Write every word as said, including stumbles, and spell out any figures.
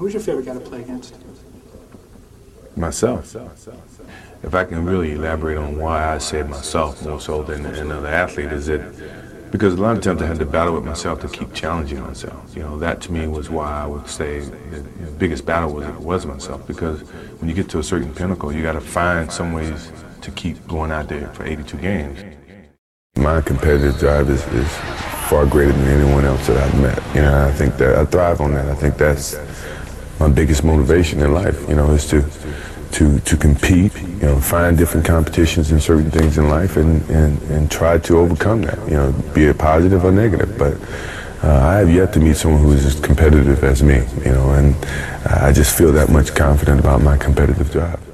Who's your favorite guy to play against? Myself. If I can really elaborate on why I said myself more so than another athlete, is that because a lot of times I had to battle with myself to keep challenging myself. You know, that to me was why I would say the biggest battle was was myself. Because when you get to a certain pinnacle, you got to find some ways to keep going out there for eighty-two games. My competitive drive is, is far greater than anyone else that I've met. You know, I think that I thrive on that. I think that's my biggest motivation in life. You know, is to to to compete. You know, find different competitions in certain things in life, and and and try to overcome that. You know, be it positive or negative. But uh, I have yet to meet someone who is as competitive as me. You know, and I just feel that much confident about my competitive drive.